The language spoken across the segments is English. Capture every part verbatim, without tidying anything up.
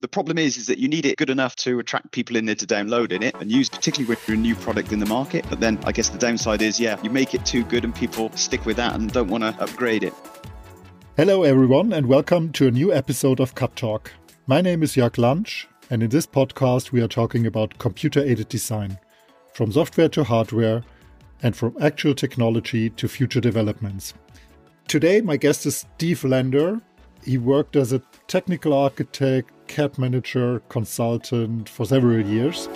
The problem is, is that you need it good enough to attract people in there to download in it and use, particularly when you're a new product in the market. But then I guess the downside is, yeah, you make it too good and people stick with that and don't want to upgrade it. Hello, everyone, and welcome to a new episode of Cup Talk. My name is Jörg Lansch, and in this podcast, we are talking about computer-aided design, from software to hardware, and from actual technology to future developments. Today, my guest is Steve Lander. He worked as a technical architect, C A D manager, consultant for several years.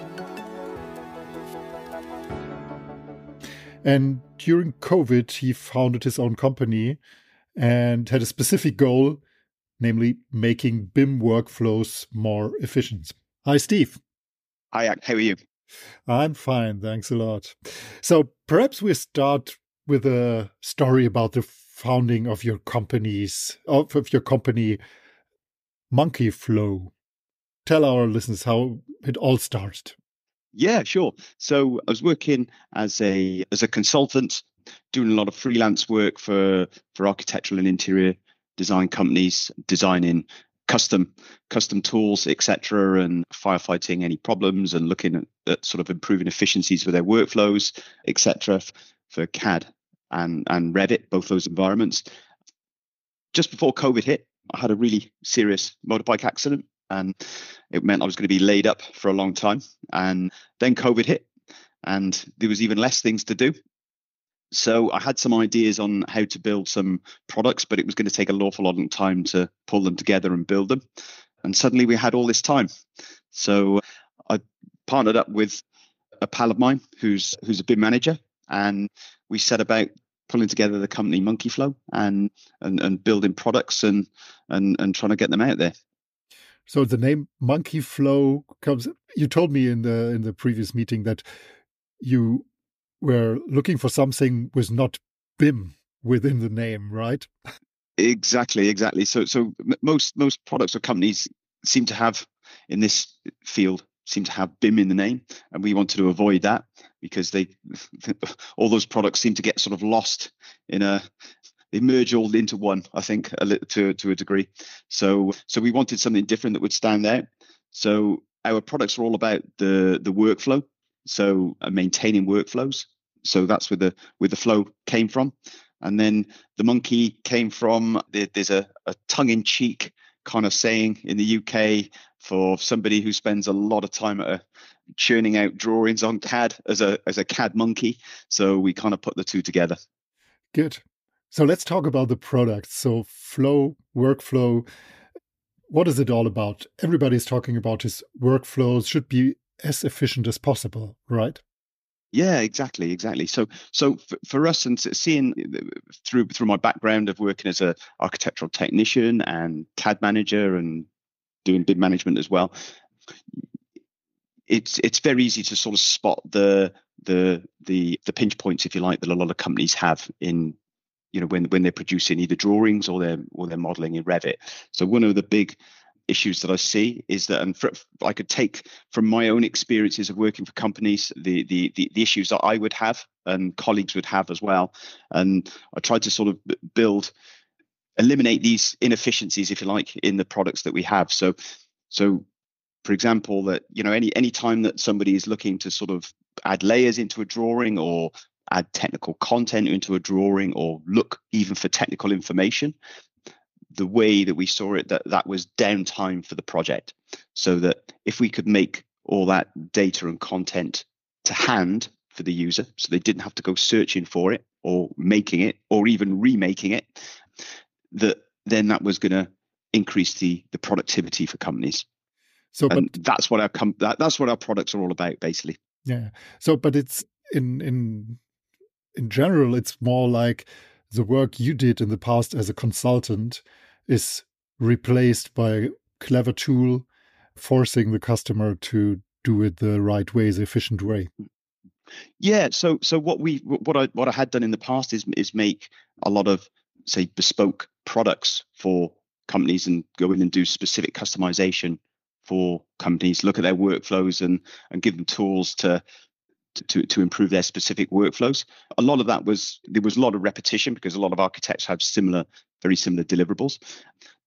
And during COVID, he founded his own company and had a specific goal, namely making B I M workflows more efficient. Hi, Steve. Hi, how are you? I'm fine, thanks a lot. So perhaps we start with a story about the founding of your companies, of, of your company, Monkeyflow. Tell our listeners how it all started. Yeah, sure. So I was working as a as a consultant, doing a lot of freelance work for for architectural and interior design companies, designing custom custom tools, et cetera, and firefighting any problems and looking at, at sort of improving efficiencies for their workflows, et cetera, for C A D and and Revit, both those environments. Just before COVID hit, I had a really serious motorbike accident, and it meant I was going to be laid up for a long time. And then COVID hit, and there was even less things to do. So I had some ideas on how to build some products, but it was going to take an awful lot of time to pull them together and build them. And suddenly we had all this time. So I partnered up with a pal of mine who's who's a B I M manager, and we set about pulling together the company Monkeyflow and and, and building products and, and and trying to get them out there. So the name Monkeyflow comes. You told me in the in the previous meeting that you were looking for something with not B I M within the name, right? Exactly, exactly. So so most most products or companies seem to have in this field seem to have B I M in the name, and we wanted to avoid that because they all those products seem to get sort of lost in a they merge all into one, I think, a little, to to a degree. So so we wanted something different that would stand out. So our products are all about the the workflow, so uh, maintaining workflows. So that's where the where the flow came from, and then the monkey came from. There's a, a tongue-in-cheek kind of saying in the U K for somebody who spends a lot of time at a, churning out drawings on C A D as a as a C A D monkey. So we kind of put the two together. Good. So let's talk about the product. So flow, workflow, what is it all about? Everybody's talking about his workflows should be as efficient as possible, right? Yeah, exactly, exactly. So, so for, for us, and seeing through through my background of working as a architectural technician and C A D manager and doing B I M management as well, it's it's very easy to sort of spot the the the the pinch points, if you like, that a lot of companies have in, you know, when when they're producing either drawings or they're or they're modeling in Revit. So one of the big issues that I see is that, and for, I could take from my own experiences of working for companies, the, the the the issues that I would have and colleagues would have as well. And I tried to sort of build, eliminate these inefficiencies, if you like, in the products that we have. So, so for example, that, you know, any any time that somebody is looking to sort of add layers into a drawing or add technical content into a drawing or look even for technical information, the way that we saw it, that that was downtime for the project. So that if we could make all that data and content to hand for the user, so they didn't have to go searching for it or making it or even remaking it, that then that was going to increase the the productivity for companies. So, and but that's what our com- that, that's what our products are all about, basically. Yeah. So, but it's in in in general, it's more like the work you did in the past as a consultant is replaced by a clever tool, forcing the customer to do it the right way, the efficient way. Yeah. So, so what we, what I, what I had done in the past is, is make a lot of, say, bespoke products for companies and go in and do specific customization for companies, look at their workflows and, and give them tools to, to, to improve their specific workflows. A lot of that was, there was a lot of repetition because a lot of architects have similar, very similar deliverables. But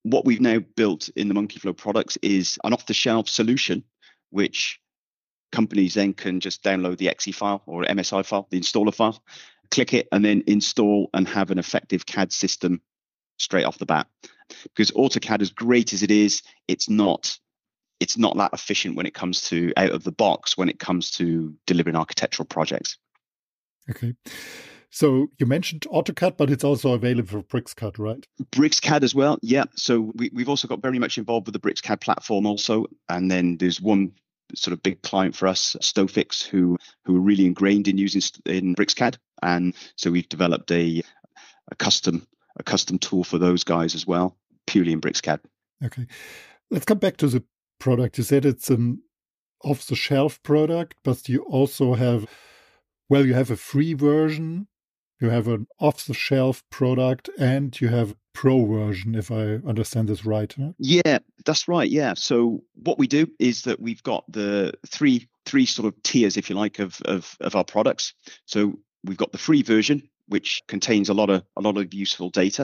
what we've now built in the Monkeyflow products is an off-the-shelf solution, which companies then can just download the E X E file or M S I file, the installer file, click it, and then install and have an effective C A D system straight off the bat. Because AutoCAD, as great as it is, it's not it's not that efficient when it comes to out of the box when it comes to delivering architectural projects. Okay. So you mentioned AutoCAD, but it's also available for BricsCAD, right? BricsCAD as well, yeah. So we, we've also got very much involved with the BricsCAD platform also. And then there's one sort of big client for us, Stofix, who who are really ingrained in using in BricsCAD. And so we've developed a, a custom a custom tool for those guys as well, purely in BricsCAD. Okay. Let's come back to the product. You said it's an off-the-shelf product, but you also have, well, you have a free version, you have an off-the-shelf product, and you have a pro version, if I understand this right. Huh? Yeah, that's right. Yeah. So what we do is that we've got the three three sort of tiers, if you like, of of, of our products. So we've got the free version, which contains a lot of a lot of useful data.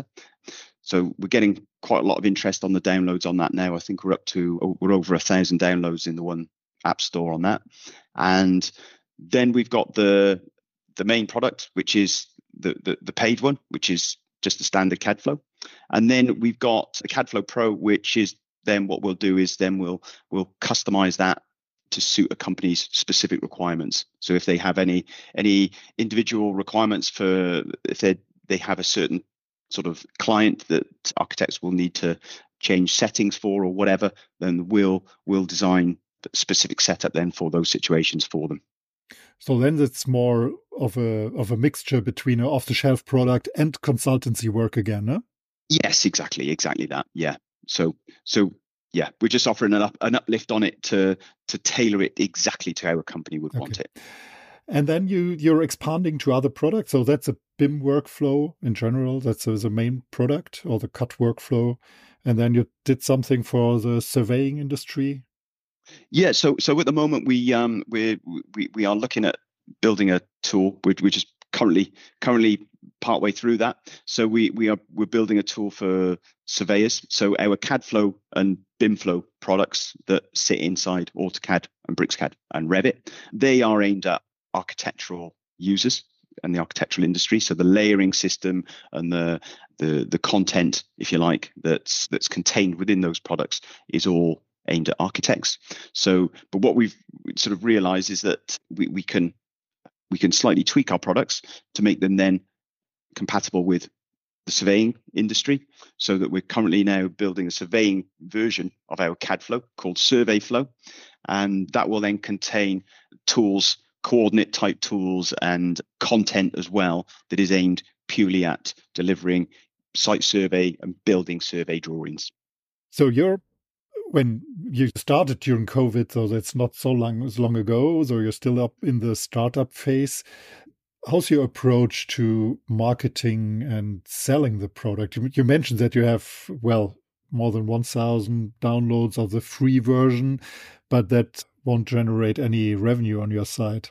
So we're getting quite a lot of interest on the downloads on that now. I think we're up to we're over a thousand downloads in the one app store on that. And then we've got the the main product, which is the the, the paid one, which is just the standard C A D flow. And then we've got a C A D Flow Pro, which is then what we'll do is then we'll we'll customize that to suit a company's specific requirements. So if they have any any individual requirements for if they they have a certain sort of client that architects will need to change settings for or whatever, then we'll we'll design the specific setup then for those situations for them. So then it's more of a of a mixture between an off-the-shelf product and consultancy work again, huh? Yes, exactly, exactly that. Yeah. So so yeah, we're just offering an up, an uplift on it to to tailor it exactly to how a company would okay. want it. And then you you're expanding to other products. So that's a B I M workflow in general. That's the main product, or the C A D workflow. And then you did something for the surveying industry. Yeah. So so at the moment we um we we we are looking at building a tool, which which is currently currently partway through that. So we we are we're building a tool for surveyors. So our C A D Flow and B I M Flow products that sit inside AutoCAD and BricsCAD and Revit, they are aimed at architectural users and the architectural industry. So the layering system and the the the content, if you like, that's that's contained within those products is all aimed at architects. So, but what we've sort of realized is that we, we can we can slightly tweak our products to make them then compatible with the surveying industry, so that we're currently now building a surveying version of our C A D Flow called Survey Flow, and that will then contain tools, coordinate type tools and content as well that is aimed purely at delivering site survey and building survey drawings. So you're when you started during COVID, so that's not so long as long ago, so you're still up in the startup phase. How's your approach to marketing and selling the product? You, you mentioned that you have, well, more than one thousand downloads of the free version, but that won't generate any revenue on your side.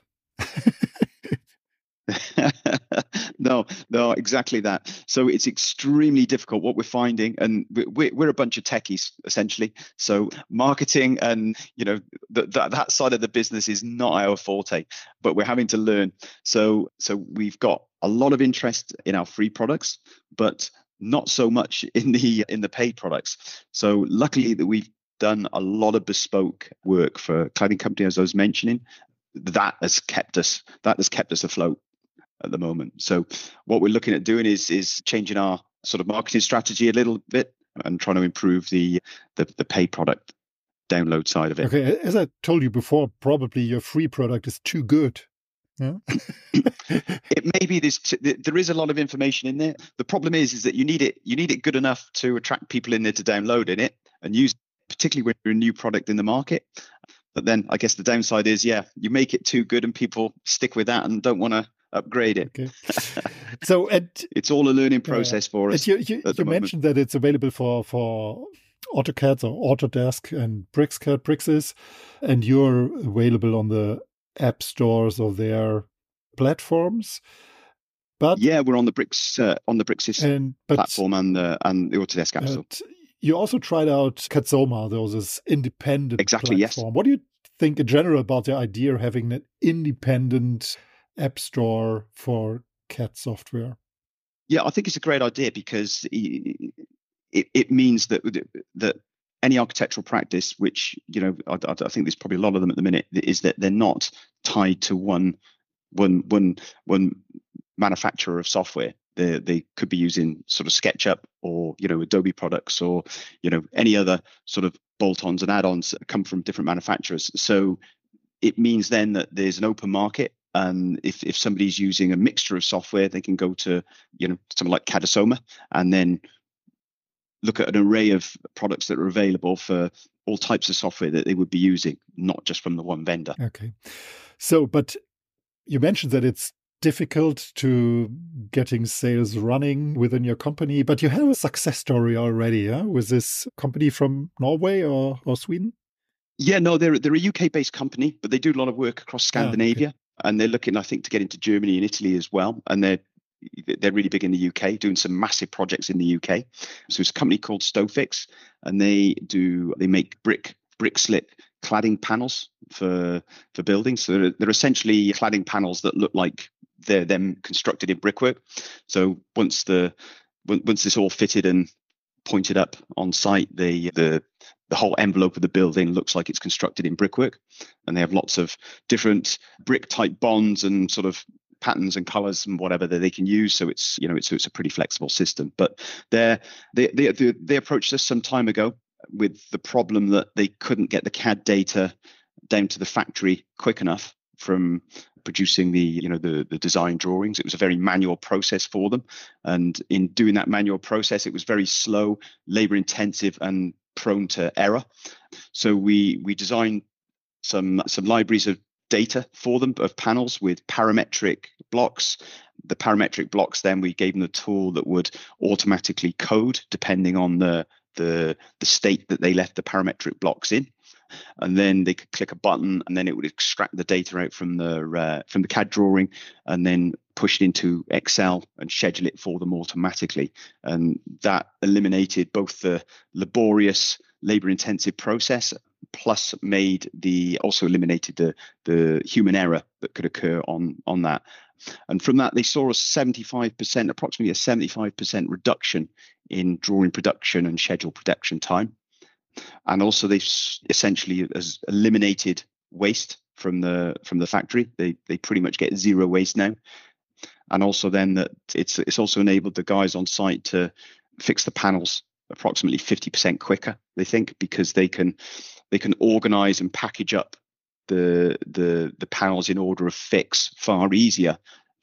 no, no, exactly that. So it's extremely difficult what we're finding, and we're, we're a bunch of techies essentially. So marketing and you know th- that that side of the business is not our forte, but we're having to learn. So so we've got a lot of interest in our free products, but not so much in the in the paid products. So luckily that we've done a lot of bespoke work for cladding companies, as I was mentioning. That has kept us that has kept us afloat at the moment. So what we're looking at doing is is changing our sort of marketing strategy a little bit and trying to improve the the, the pay product download side of it. Okay, as I told you before, probably your free product is too good. Yeah? It may be this. There is a lot of information in there. The problem is, is that you need it. You need it good enough to attract people in there to download in it and use, particularly when you're a new product in the market. But then I guess the downside is, yeah, you make it too good and people stick with that and don't want to upgrade it. Okay. So and, it's all a learning process uh, for us. You, you, you mentioned that it's available for, for AutoCAD or Autodesk and BricsCAD, Bricsys, and you're available on the app stores of their platforms. But yeah, we're on the Bricks uh, on the Bricsys and, but, platform and the and the Autodesk App Store. You also tried out Katsoma, though, this independent exactly, platform. Yes. What do you think in general about the idea of having an independent app store for C A D software? Yeah, I think it's a great idea because it, it, it means that that any architectural practice, which, you know, I, I think there's probably a lot of them at the minute, is that they're not tied to one one one one manufacturer of software. They they could be using sort of SketchUp or, you know, Adobe products or, you know, any other sort of bolt-ons and add-ons that come from different manufacturers. So it means then that there's an open market. And if, if somebody's using a mixture of software, they can go to, you know, something like Katsoma and then look at an array of products that are available for all types of software that they would be using, not just from the one vendor. Okay. So, but you mentioned that it's difficult to getting sales running within your company, but you have a success story already, huh? With this company from Norway or, or Sweden? Yeah, no, they're they're a U K-based company, but they do a lot of work across Scandinavia, ah, okay. and they're looking, I think, to get into Germany and Italy as well. And they're they're really big in the U K, doing some massive projects in the U K. So it's a company called Stofix, and they do they make brick brick slip cladding panels for for buildings. So they're, they're essentially cladding panels that look like they're them constructed in brickwork. So once the once it's all fitted and pointed up on site, the the the whole envelope of the building looks like it's constructed in brickwork, and they have lots of different brick type bonds and sort of patterns and colors and whatever that they can use. So it's, you know, it's it's a pretty flexible system. But they they they they approached us some time ago with the problem that they couldn't get the C A D data down to the factory quick enough from producing the, you know, the the design drawings. It was a very manual process for them, and in doing that manual process, it was very slow, labor intensive, and prone to error. So we we designed some some libraries of data for them of panels with parametric blocks. The parametric blocks, then we gave them the tool that would automatically code depending on the the the state that they left the parametric blocks in. And then they could click a button, and then it would extract the data out from the uh, from the C A D drawing, and then push it into Excel and schedule it for them automatically. And that eliminated both the laborious, labor-intensive process, plus made the also eliminated the the human error that could occur on on that. And from that, they saw a seventy-five percent, approximately a seventy-five percent reduction in drawing production and schedule production time. And also they've essentially has eliminated waste from the from the factory. They they pretty much get zero waste now. And also then that it's it's also enabled the guys on site to fix the panels approximately fifty percent quicker, they think, because they can they can organize and package up the the the panels in order of fix far easier.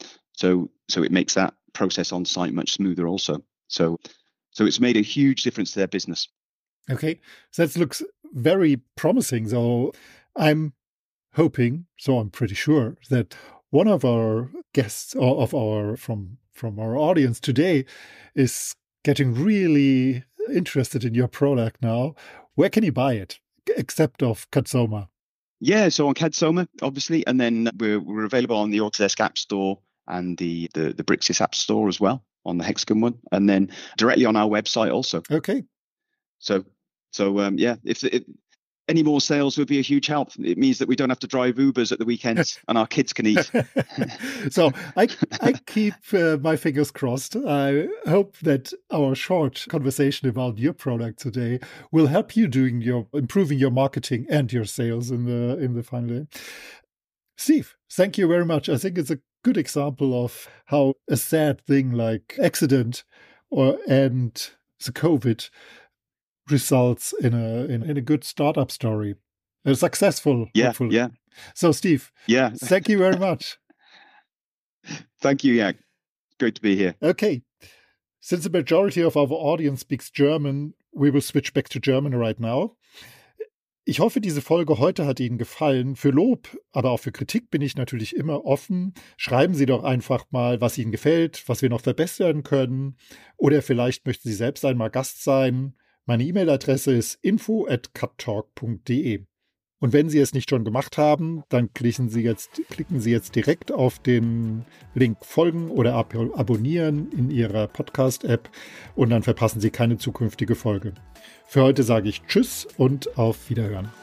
So so it makes that process on site much smoother also. So so it's made a huge difference to their business. Okay, so that looks very promising. So I'm hoping, so I'm pretty sure that one of our guests or of our from from our audience today is getting really interested in your product now. Where can you buy it, except of Katsoma? Yeah, so on Katsoma, obviously, and then we're we're available on the Autodesk App Store and the the the Brixis App Store as well, on the Hexagon one, and then directly on our website also. Okay. So, so um, yeah, if, if any more sales would be a huge help. It means that we don't have to drive Ubers at the weekends and our kids can eat. So I I keep uh, my fingers crossed. I hope that our short conversation about your product today will help you doing your improving your marketing and your sales in the in the final day. Steve, thank you very much. I think it's a good example of how a sad thing like accident or and the COVID results in a in, in a good startup story, a successful. Yeah, hopefully. yeah. So, Steve, yeah, thank you very much. Thank you. Yeah, great to be here. Okay, since the majority of our audience speaks German, we will switch back to German right now. Ich hoffe, diese Folge heute hat Ihnen gefallen. Für Lob, aber auch für Kritik bin ich natürlich immer offen. Schreiben Sie doch einfach mal, was Ihnen gefällt, was wir noch verbessern können. Oder vielleicht möchten Sie selbst einmal Gast sein. Meine E-Mail-Adresse ist info at cuttalk punkt de. Und wenn Sie es nicht schon gemacht haben, dann klicken Sie jetzt, klicken Sie jetzt direkt auf den Link Folgen oder ab- Abonnieren in Ihrer Podcast-App und dann verpassen Sie keine zukünftige Folge. Für heute sage ich Tschüss und auf Wiederhören.